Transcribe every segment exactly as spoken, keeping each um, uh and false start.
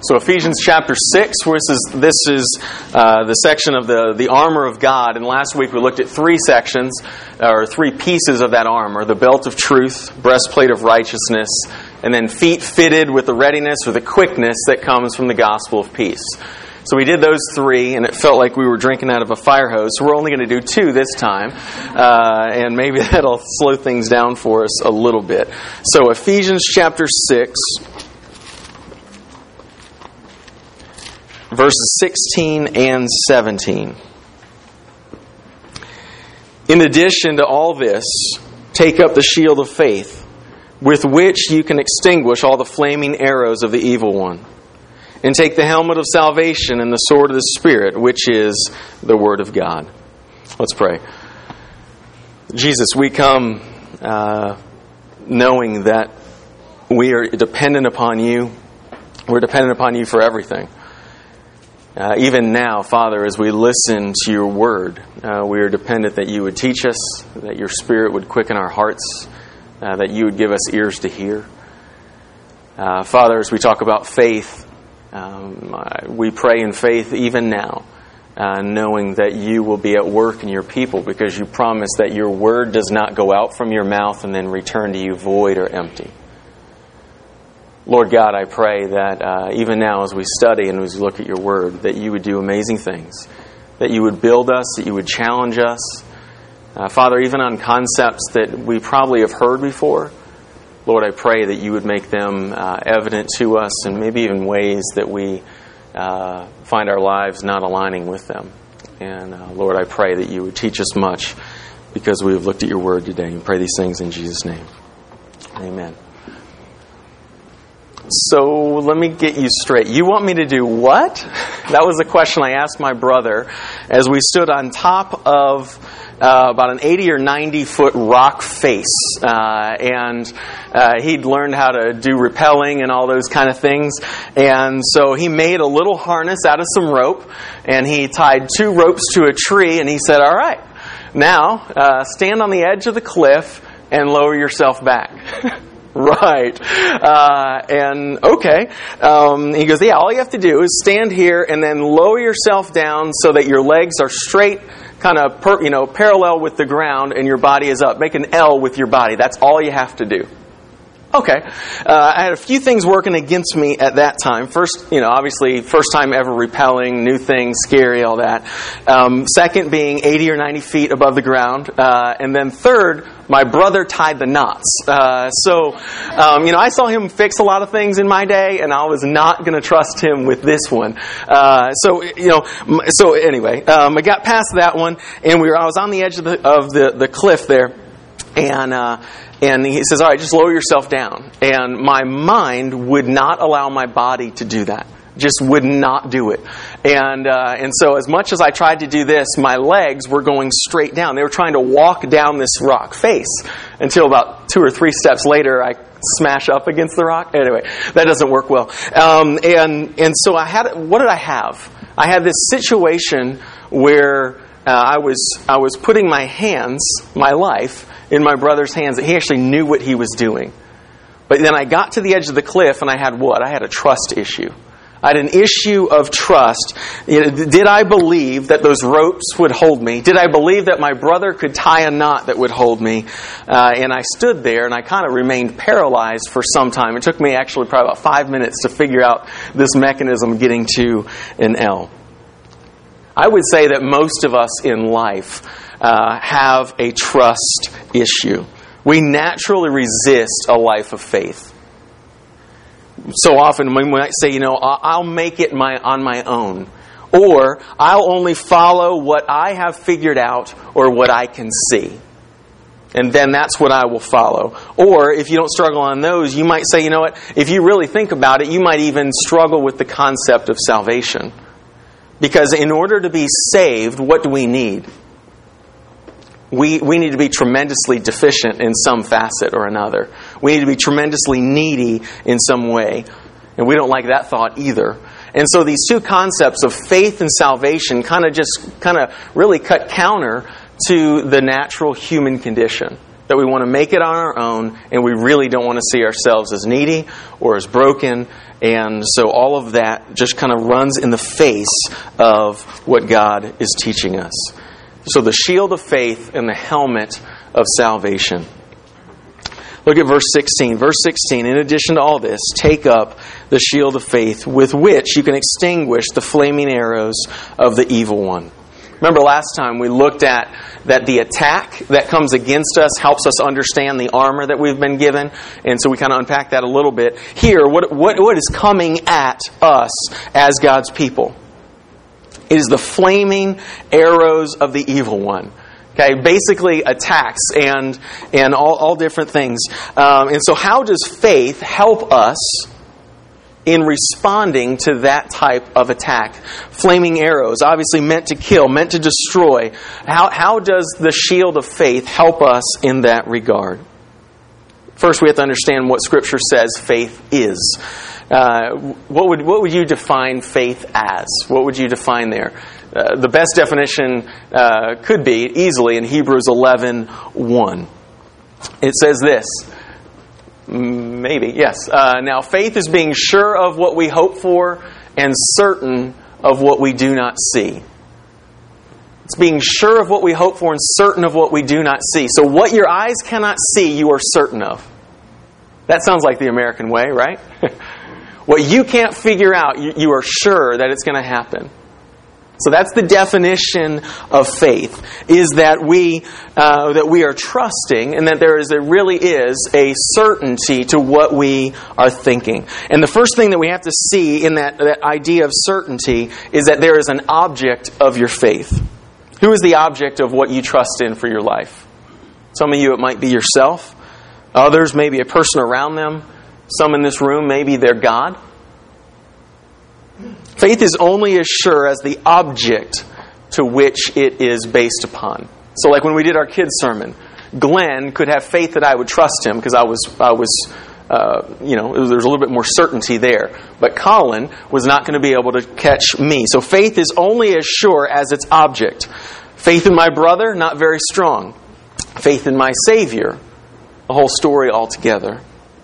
So Ephesians chapter six, this is this is uh, the section of the, the armor of God. And last week we looked at three sections, or three pieces of that armor. The belt of truth, breastplate of righteousness, and then feet fitted with the readiness or the quickness that comes from the gospel of peace. So we did those three, and it felt like we were drinking out of a fire hose. So we're only going to do two this time, uh, and maybe that'll slow things down for us a little bit. So Ephesians chapter six, verses sixteen and seventeen. In addition to all this, take up the shield of faith, with which you can extinguish all the flaming arrows of the evil one. And take the helmet of salvation and the sword of the Spirit, which is the Word of God. Let's pray. Jesus, we come uh, knowing that we are dependent upon you. We're dependent upon you for everything. Uh, even now, Father, as we listen to your Word, uh, we are dependent that you would teach us, that your Spirit would quicken our hearts, uh, that you would give us ears to hear. Uh, Father, as we talk about faith, Um, we pray in faith even now, uh, knowing that you will be at work in your people, because you promise that your word does not go out from your mouth and then return to you void or empty. Lord God, I pray that uh, even now as we study and as we look at your word, that you would do amazing things, that you would build us, that you would challenge us. Uh, Father, even on concepts that we probably have heard before, Lord, I pray that you would make them uh, evident to us, and maybe even ways that we uh, find our lives not aligning with them. And uh, Lord, I pray that you would teach us much, because we have looked at your word today. And pray these things in Jesus' name. Amen. So let me get you straight. You want me to do what? That was the question I asked my brother as we stood on top of uh, about an eighty or ninety foot rock face. Uh, and uh, he'd learned how to do rappelling and all those kind of things. And so he made a little harness out of some rope, and he tied two ropes to a tree, and he said, all right, now uh, stand on the edge of the cliff and lower yourself back. Right. Uh, and okay. Um, he goes, yeah, all you have to do is stand here and then lower yourself down so that your legs are straight, kind of per, you know, parallel with the ground, and your body is up. Make an L with your body. That's all you have to do. Okay. Uh, I had a few things working against me at that time. First, you know, obviously, first time ever rappelling, new things, scary, all that. Um, second being eighty or ninety feet above the ground. Uh, and then third, my brother tied the knots. Uh, so, um, you know, I saw him fix a lot of things in my day, and I was not going to trust him with this one. Uh, so, you know, so anyway, um, I got past that one, and we were, I was on the edge of the, of the, the cliff there, and, uh, And he says, all right, just lower yourself down. And my mind would not allow my body to do that. Just would not do it. And uh, and so as much as I tried to do this, my legs were going straight down. They were trying to walk down this rock face until about two or three steps later, I smash up against the rock. Anyway, that doesn't work well. Um, and, and so I had, what did I have? I had this situation where uh, I was I was putting my hands, my life, in my brother's hands, that he actually knew what he was doing. But then I got to the edge of the cliff, and I had what? I had a trust issue. I had an issue of trust. You know, did I believe that those ropes would hold me? Did I believe that my brother could tie a knot that would hold me? Uh, and I stood there, and I kind of remained paralyzed for some time. It took me actually probably about five minutes to figure out this mechanism getting to an L. I would say that most of us in life Uh, have a trust issue. We naturally resist a life of faith. So often we might say, you know, I'll make it my on my own. Or I'll only follow what I have figured out or what I can see. And then that's what I will follow. Or if you don't struggle on those, you might say, you know what, if you really think about it, you might even struggle with the concept of salvation. Because in order to be saved, what do we need? We we need to be tremendously deficient in some facet or another. We need to be tremendously needy in some way. And we don't like that thought either. And so these two concepts of faith and salvation kind of just kind of really cut counter to the natural human condition. that we want to make it on our own, and we really don't want to see ourselves as needy or as broken And so all of that just kind of runs in the face of what God is teaching us. So the shield of faith and the helmet of salvation. Look at verse sixteen. Verse sixteen, in addition to all this, take up the shield of faith with which you can extinguish the flaming arrows of the evil one. Remember last time we looked at that the attack that comes against us helps us understand the armor that we've been given. And so we kind of unpack that a little bit. Here, what, what, what is coming at us as God's people? It is the flaming arrows of the evil one. Okay, basically attacks and and all, all different things. Um, and so how does faith help us in responding to that type of attack? Flaming arrows, obviously meant to kill, meant to destroy. How, how does the shield of faith help us in that regard? First, we have to understand what Scripture says faith is. Uh, what would what would you define faith as? What would you define there? Uh, the best definition uh, could be easily in Hebrews eleven one. It says this. Maybe, yes. Uh, now, faith is being sure of what we hope for and certain of what we do not see. It's being sure of what we hope for and certain of what we do not see. So what your eyes cannot see, you are certain of. That sounds like the American way, right? What you can't figure out, you, you are sure that it's going to happen. So that's the definition of faith, is that we uh, that we are trusting and that there is, there really is a certainty to what we are thinking. And the first thing that we have to see in that, that idea of certainty is that there is an object of your faith. Who is the object of what you trust in for your life? Some of you, it might be yourself. Others, maybe a person around them. Some in this room, maybe they're God. Faith is only as sure as the object to which it is based upon. So like when we did our kids' sermon, Glenn could have faith that I would trust him because I was, I was, uh, you know, there was a little bit more certainty there. But Colin was not going to be able to catch me. So faith is only as sure as its object. Faith in my brother, not very strong. Faith in my Savior, a whole story altogether.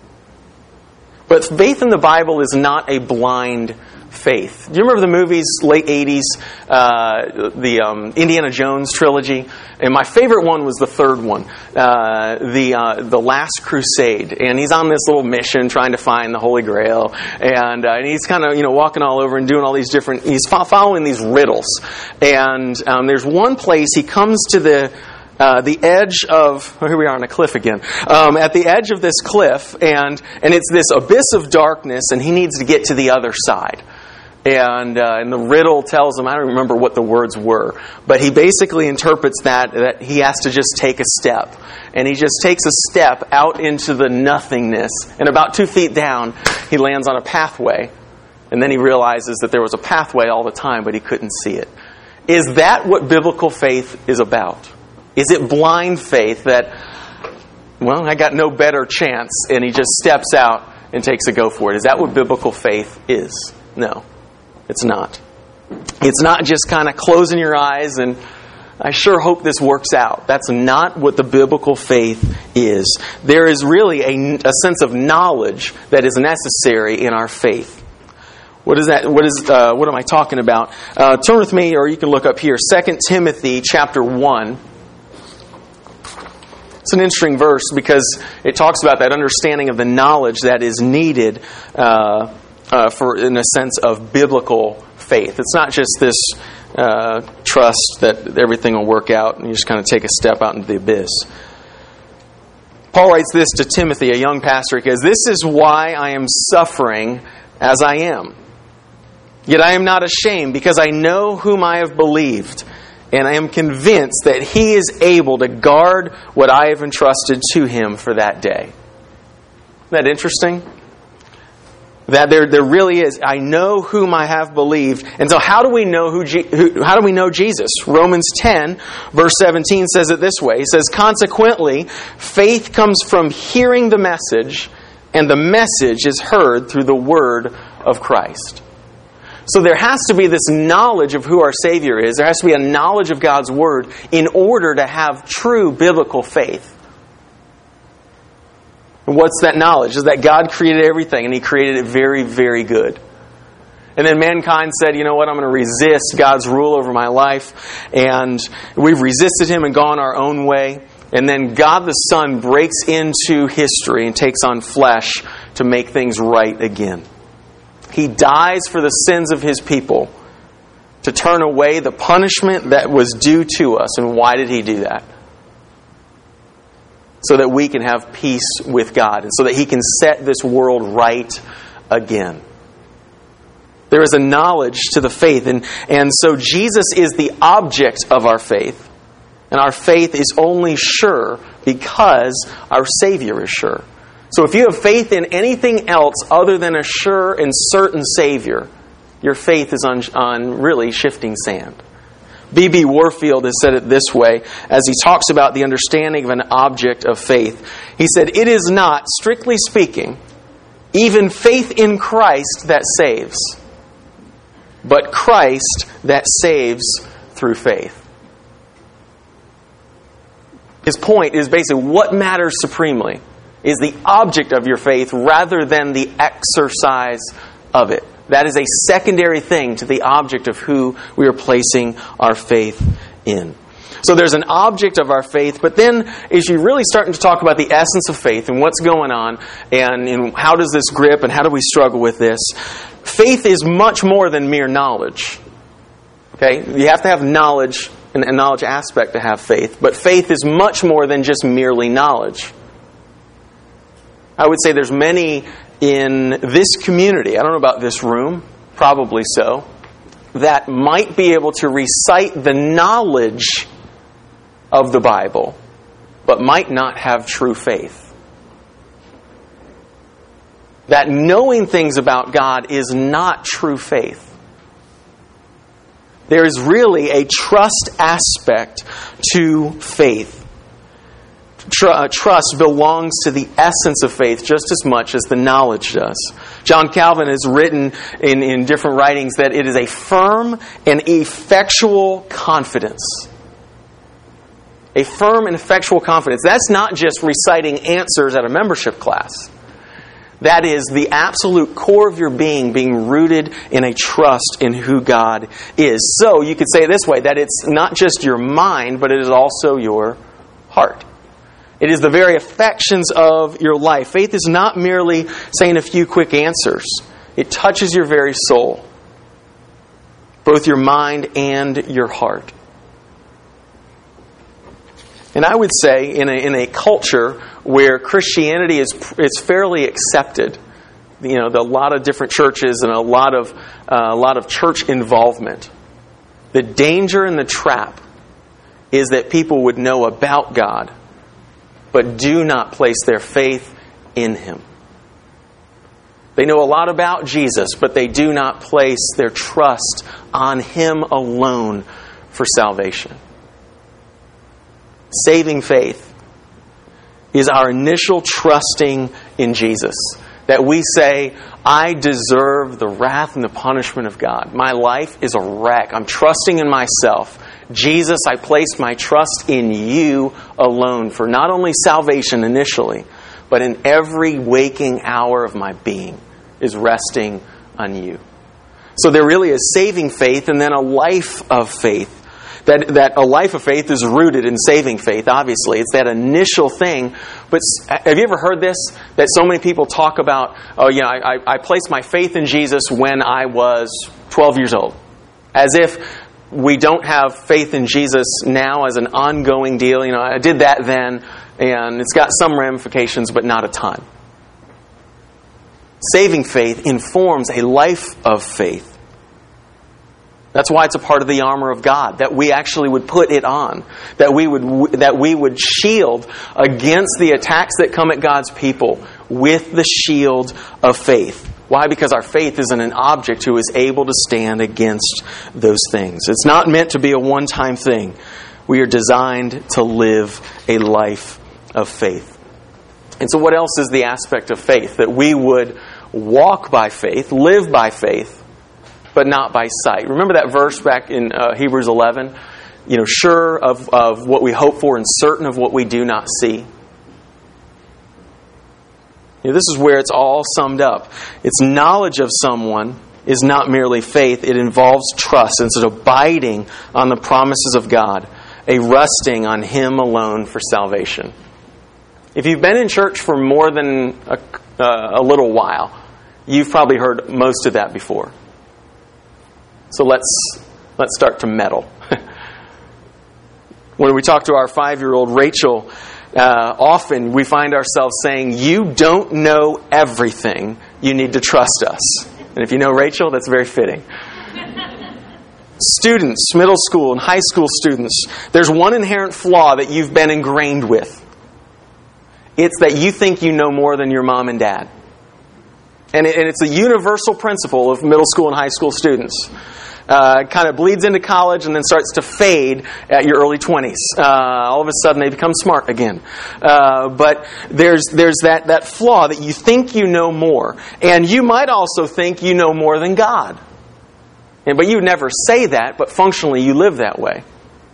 But faith in the Bible is not a blind faith. Do you remember the movies, late eighties, uh, the um, Indiana Jones trilogy? And my favorite one was the third one, uh, the uh, the Last Crusade. And he's on this little mission trying to find the Holy Grail, and, uh, and he's kind of you know walking all over and doing all these different. He's fo- following these riddles, and um, there's one place he comes to the. Uh, the edge of, oh, here we are on a cliff again, um, at the edge of this cliff, and and it's this abyss of darkness, and he needs to get to the other side. And uh, and the riddle tells him, I don't remember what the words were, but he basically interprets that, that he has to just take a step. And he just takes a step out into the nothingness, and about two feet down, he lands on a pathway. And then he realizes that there was a pathway all the time, but he couldn't see it. Is that what biblical faith is about? Is it blind faith that, well, I got no better chance, and he just steps out and takes a go for it? Is that what biblical faith is? No, it's not. It's not just kind of closing your eyes and I sure hope this works out. That's not what the biblical faith is. There is really a, a sense of knowledge that is necessary in our faith. What is that? What is? Uh, what am I talking about? Uh, turn with me, or you can look up here. Second Timothy chapter one. It's an interesting verse because it talks about that understanding of the knowledge that is needed uh, uh, for, in a sense, of biblical faith. It's not just this uh, trust that everything will work out and you just kind of take a step out into the abyss. Paul writes this to Timothy, a young pastor. He says, "This is why I am suffering as I am. Yet I am not ashamed, because I know whom I have believed, and I am convinced that He is able to guard what I have entrusted to Him for that day." Isn't that interesting? That there, there really is. I know whom I have believed. And so how do we know who, who how do we know Jesus? Romans ten, verse seventeen says it this way. He says, "Consequently, faith comes from hearing the message, and the message is heard through the word of Christ." So there has to be this knowledge of who our Savior is. There has to be a knowledge of God's Word in order to have true biblical faith. And what's that knowledge? Is that God created everything, and He created it very, very good. And then mankind said, you know what, I'm going to resist God's rule over my life. And we've resisted Him and gone our own way. And then God the Son breaks into history and takes on flesh to make things right again. He dies for the sins of His people to turn away the punishment that was due to us. And why did He do that? So that we can have peace with God, and so that He can set this world right again. There is a knowledge to the faith, and, and so Jesus is the object of our faith. And our faith is only sure because our Savior is sure. So if you have faith in anything else other than a sure and certain Savior, your faith is on, on really shifting sand. B B Warfield has said it this way as he talks about the understanding of an object of faith. He said, "It is not, strictly speaking, even faith in Christ that saves, but Christ that saves through faith." His point is basically what matters supremely is the object of your faith rather than the exercise of it. That is a secondary thing to the object of who we are placing our faith in. So there's an object of our faith, but then as you really starting to talk about the essence of faith and what's going on and, and how does this grip and how do we struggle with this, faith is much more than mere knowledge. Okay? You have to have knowledge, and a knowledge aspect to have faith, but faith is much more than just merely knowledge. I would say there's many in this community, I don't know about this room, probably so, that might be able to recite the knowledge of the Bible, but might not have true faith. That knowing things about God is not true faith. There is really a trust aspect to faith. Tr- trust belongs to the essence of faith just as much as the knowledge does. John Calvin has written in, in different writings that it is a firm and effectual confidence. A firm and effectual confidence. That's not just reciting answers at a membership class. That is the absolute core of your being, being rooted in a trust in who God is. So you could say it this way, that it's not just your mind, but it is also your heart. It is the very affections of your life. Faith is not merely saying a few quick answers. It touches your very soul, both your mind and your heart. And I would say in a, in a culture where Christianity is is fairly accepted, you know, the, a lot of different churches and a lot of uh, a lot of church involvement, the danger and the trap is that people would know about God, but do not place their faith in Him. They know a lot about Jesus, but they do not place their trust on Him alone for salvation. Saving faith is our initial trusting in Jesus. That we say, I deserve the wrath and the punishment of God. My life is a wreck. I'm trusting in myself. Jesus, I place my trust in You alone for not only salvation initially, but in every waking hour of my being is resting on You. So there really is saving faith and then a life of faith. That that a life of faith is rooted in saving faith, obviously. It's that initial thing. But have you ever heard this? That so many people talk about, oh, yeah, I, I placed my faith in Jesus when I was twelve years old. As if we don't have faith in Jesus now as an ongoing deal. You know, I did that then, and it's got some ramifications, but not a ton. Saving faith informs a life of faith. That's why it's a part of the armor of God, that we actually would put it on, that we would that we would shield against the attacks that come at God's people with the shield of faith. Why? Because our faith is in an object who is able to stand against those things. It's not meant to be a one-time thing. We are designed to live a life of faith. And so what else is the aspect of faith? That we would walk by faith, live by faith, but not by sight. Remember that verse back in uh, Hebrews eleven? You know, sure of, of what we hope for and certain of what we do not see. You know, this is where it's all summed up. It's knowledge of someone is not merely faith. It involves trust. It's an abiding on the promises of God, a resting on Him alone for salvation. If you've been in church for more than a, uh, a little while, you've probably heard most of that before. So let's let's start to meddle. When we talk to our five-year-old Rachel, uh, often we find ourselves saying, "You don't know everything. You need to trust us." And if you know Rachel, that's very fitting. Students, middle school and high school students, there's one inherent flaw that you've been ingrained with. It's that you think you know more than your mom and dad. And, it, and it's a universal principle of middle school and high school students. Uh, it kind of bleeds into college and then starts to fade at your early twenties. Uh, all of a sudden they become smart again. Uh, but there's there's that, that flaw that you think you know more. And you might also think you know more than God. And, but you would never say that, but functionally you live that way.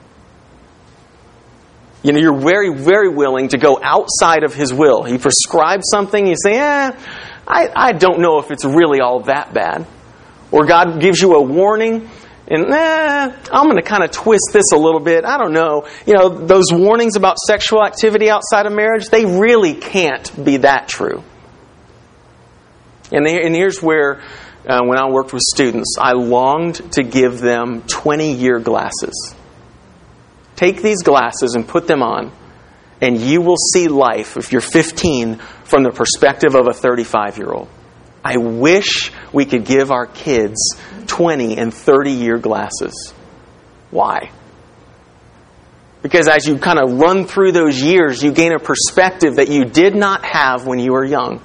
You know, you're very, very willing to go outside of His will. He prescribes something, you say, eh, I, I don't know if it's really all that bad. Or God gives you a warning, and eh, I'm going to kind of twist this a little bit. I don't know. You know, those warnings about sexual activity outside of marriage, they really can't be that true. And, they, and here's where, uh, when I worked with students, I longed to give them twenty-year glasses. Take these glasses and put them on, and you will see life, if you're fifteen, from the perspective of a thirty-five-year-old. I wish we could give our kids twenty and thirty-year glasses. Why? Because as you kind of run through those years, you gain a perspective that you did not have when you were young.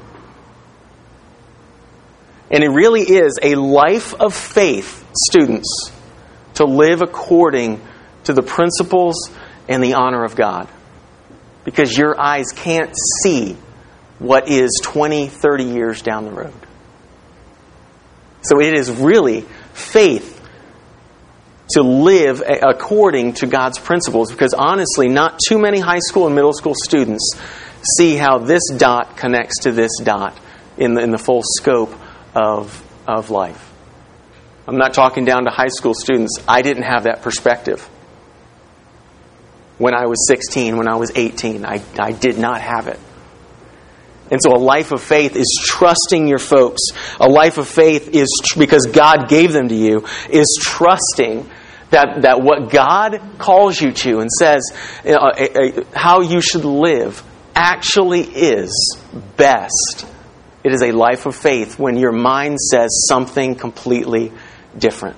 And it really is a life of faith, students, to live according to the principles and the honor of God. Because your eyes can't see what is twenty, thirty years down the road. So it is really faith to live according to God's principles. Because honestly, not too many high school and middle school students see how this dot connects to this dot in the, in the full scope of, of life. I'm not talking down to high school students. I didn't have that perspective. When I was sixteen, when I was eighteen, I, I did not have it. And so a life of faith is trusting your folks. A life of faith is, tr- because God gave them to you, is trusting that, that what God calls you to and says uh, uh, how you should live actually is best. It is a life of faith when your mind says something completely different.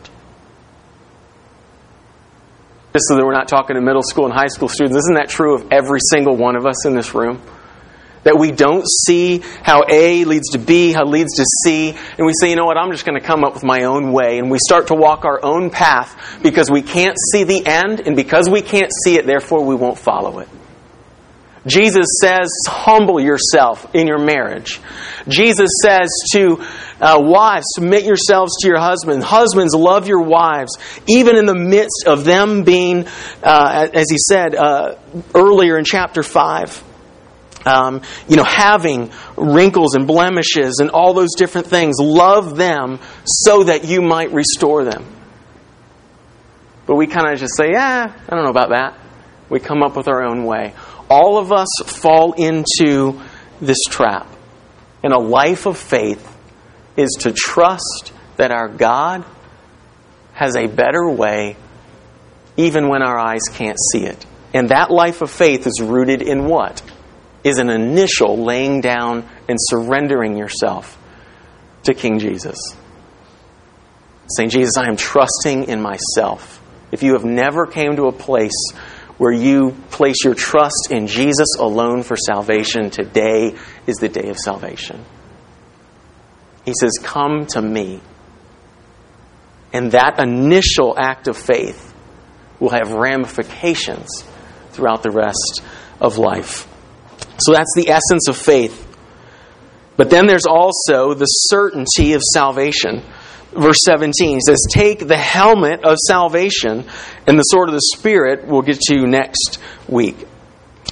Just so that we're not talking to middle school and high school students, isn't that true of every single one of us in this room? That we don't see how A leads to B, how leads to C, and we say, you know what, I'm just going to come up with my own way. And we start to walk our own path because we can't see the end, and because we can't see it, therefore we won't follow it. Jesus says, humble yourself in your marriage. Jesus says to uh, wives, submit yourselves to your husband. Husbands, love your wives, even in the midst of them being, uh, as he said uh, earlier in chapter five, um, you know, having wrinkles and blemishes and all those different things. Love them so that you might restore them. But we kind of just say, yeah, I don't know about that. We come up with our own way. All of us fall into this trap. And a life of faith is to trust that our God has a better way even when our eyes can't see it. And that life of faith is rooted in what? Is an initial laying down and surrendering yourself to King Jesus. Saying, Jesus, I am trusting in myself. If you have never came to a place where you place your trust in Jesus alone for salvation, today is the day of salvation. He says, come to me. And that initial act of faith will have ramifications throughout the rest of life. So that's the essence of faith. But then there's also the certainty of salvation. Verse seventeen says, take the helmet of salvation and the sword of the Spirit we'll get to next week.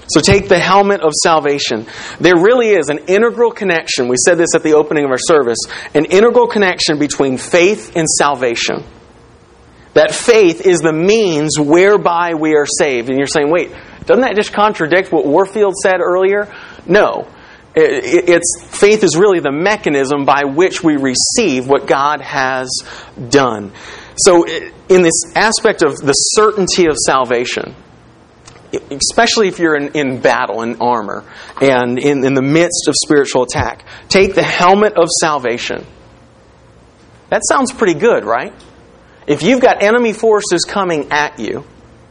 So take the helmet of salvation. There really is an integral connection. We said this at the opening of our service. An integral connection between faith and salvation. That faith is the means whereby we are saved. And you're saying, wait, doesn't that just contradict what Warfield said earlier? No. It's faith is really the mechanism by which we receive what God has done. So in this aspect of the certainty of salvation, especially if you're in, in battle, in armor, and in, in the midst of spiritual attack, take the helmet of salvation. That sounds pretty good, right? If you've got enemy forces coming at you,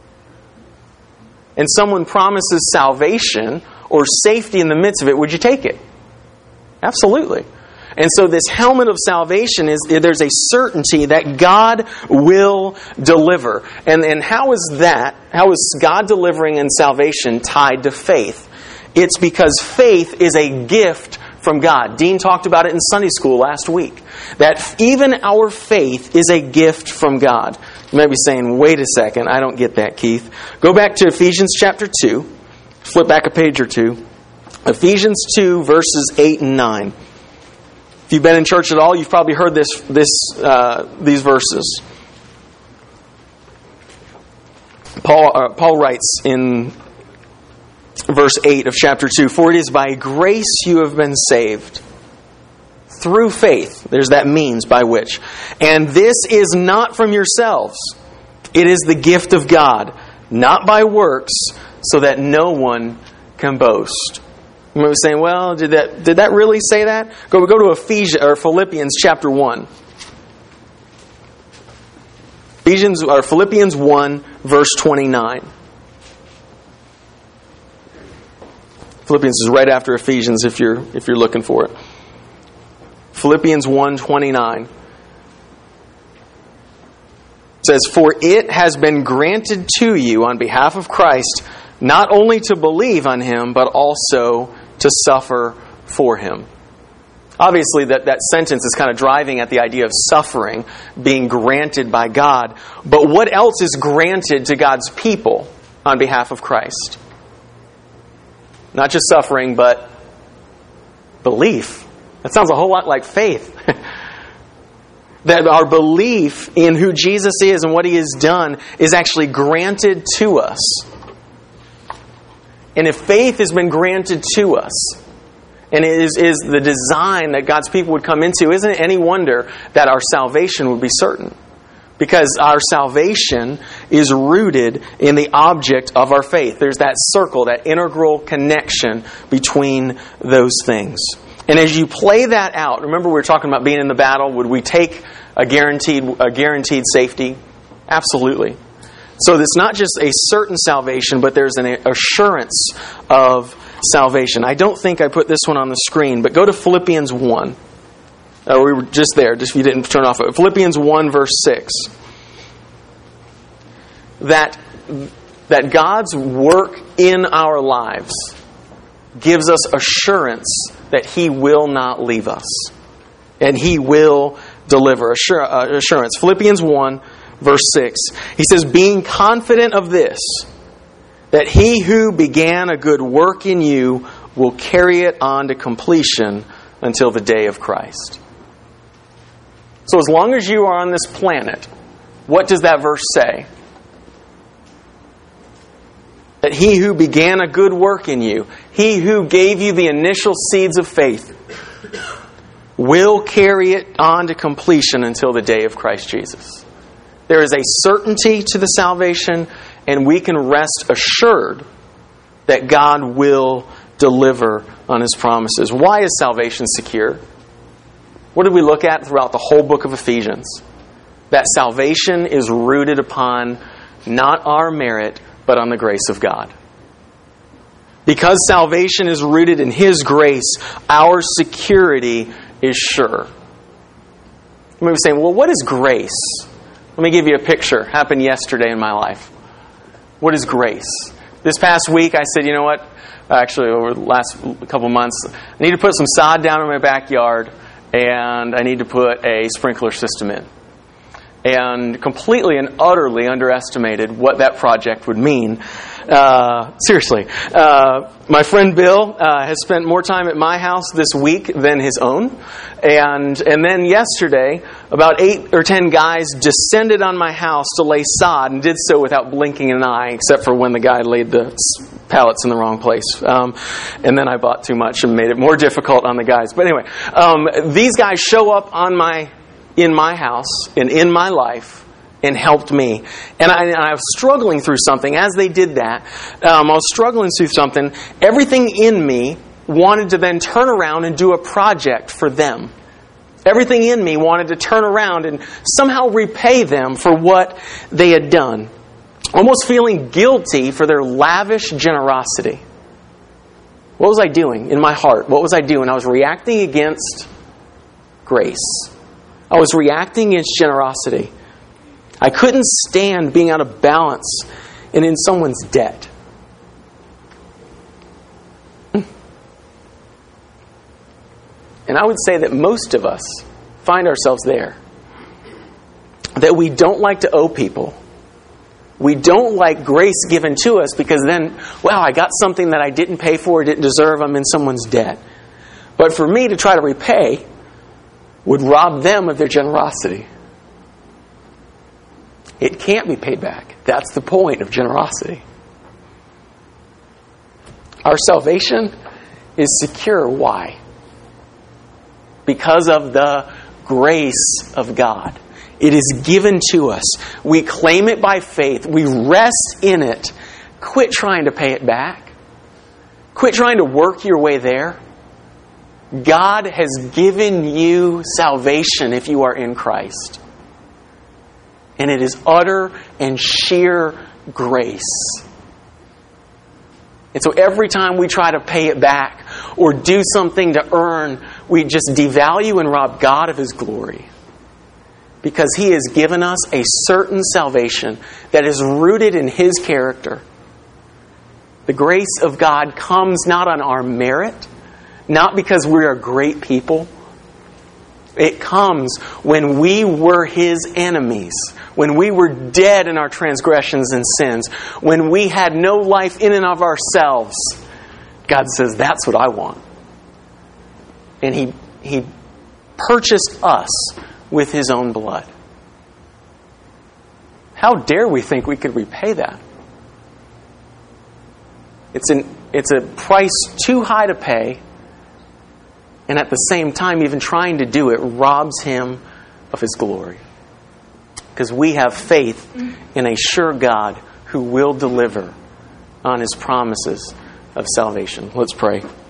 and someone promises salvation or safety in the midst of it, would you take it? Absolutely. And so this helmet of salvation is, there's a certainty that God will deliver. And, and how is that, how is God delivering and salvation tied to faith? It's because faith is a gift from God. Dean talked about it in Sunday school last week. That even our faith is a gift from God. You might be saying, wait a second, I don't get that, Keith. Go back to Ephesians chapter two. Flip back a page or two. Ephesians two, verses eight and nine. If you've been in church at all, you've probably heard this, this, uh, these verses. Paul, uh, Paul writes in verse eight of chapter two, "For it is by grace you have been saved, through faith." There's that means by which. "And this is not from yourselves. It is the gift of God, not by works, so that no one can boast." You might be saying, well, did that did that really say that? Go go to Ephesians or Philippians chapter one. Ephesians or Philippians one, verse twenty-nine. Philippians is right after Ephesians if you're if you're looking for it. Philippians one twenty-nine says, "For it has been granted to you on behalf of Christ not only to believe on Him, but also to suffer for Him." Obviously, that, that sentence is kind of driving at the idea of suffering being granted by God. But what else is granted to God's people on behalf of Christ? Not just suffering, but belief. That sounds a whole lot like faith. That our belief in who Jesus is and what He has done is actually granted to us. And if faith has been granted to us, and it is, is the design that God's people would come into, isn't it any wonder that our salvation would be certain? Because our salvation is rooted in the object of our faith. There's that circle, that integral connection between those things. And as you play that out, remember we were talking about being in the battle. Would we take a guaranteed, a guaranteed safety? Absolutely. So it's not just a certain salvation, but there's an assurance of salvation. I don't think I put this one on the screen, but go to Philippians one. Oh, we were just there, just if you didn't turn off it. Philippians one, verse six. That, that God's work in our lives gives us assurance that He will not leave us. And He will deliver. Assur- uh, assurance. Philippians one, verse six. He says, "Being confident of this, that He who began a good work in you will carry it on to completion until the day of Christ." So as long as you are on this planet, what does that verse say? That He who began a good work in you, He who gave you the initial seeds of faith, will carry it on to completion until the day of Christ Jesus. There is a certainty to the salvation, and we can rest assured that God will deliver on His promises. Why is salvation secure? What did we look at throughout the whole book of Ephesians? That salvation is rooted upon not our merit, but on the grace of God. Because salvation is rooted in His grace, our security is sure. You may be saying, well, what is grace? Let me give you a picture. Happened yesterday in my life. What is grace? This past week I said, you know what? Actually, over the last couple months, I need to put some sod down in my backyard, and I need to put a sprinkler system in. And completely and utterly underestimated what that project would mean. Uh, seriously. Uh, my friend Bill uh, has spent more time at my house this week than his own. And and then yesterday, about eight or ten guys descended on my house to lay sod and did so without blinking an eye, except for when the guy laid the pallets in the wrong place. Um, and then I bought too much and made it more difficult on the guys. But anyway, um, these guys show up on my in my house and in my life and helped me. And I, and I was struggling through something. As they did that, um, I was struggling through something. Everything in me wanted to then turn around and do a project for them. Everything in me wanted to turn around and somehow repay them for what they had done. Almost feeling guilty for their lavish generosity. What was I doing in my heart? What was I doing? I was reacting against grace. I was reacting against generosity. I couldn't stand being out of balance and in someone's debt. And I would say that most of us find ourselves there. That we don't like to owe people. We don't like grace given to us because then, wow, I got something that I didn't pay for, didn't deserve, I'm in someone's debt. But for me to try to repay would rob them of their generosity. It can't be paid back. That's the point of generosity. Our salvation is secure. Why? Because of the grace of God. It is given to us. We claim it by faith. We rest in it. Quit trying to pay it back. Quit trying to work your way there. God has given you salvation if you are in Christ. And it is utter and sheer grace. And so every time we try to pay it back or do something to earn, we just devalue and rob God of His glory. Because He has given us a certain salvation that is rooted in His character. The grace of God comes not on our merit, not because we are great people. It comes when we were His enemies, when we were dead in our transgressions and sins, when we had no life in and of ourselves. God says, that's what I want. And He, he purchased us with His own blood. How dare we think we could repay that? It's an, it's a price too high to pay. And at the same time, even trying to do it robs Him of His glory. Because we have faith in a sure God who will deliver on His promises of salvation. Let's pray.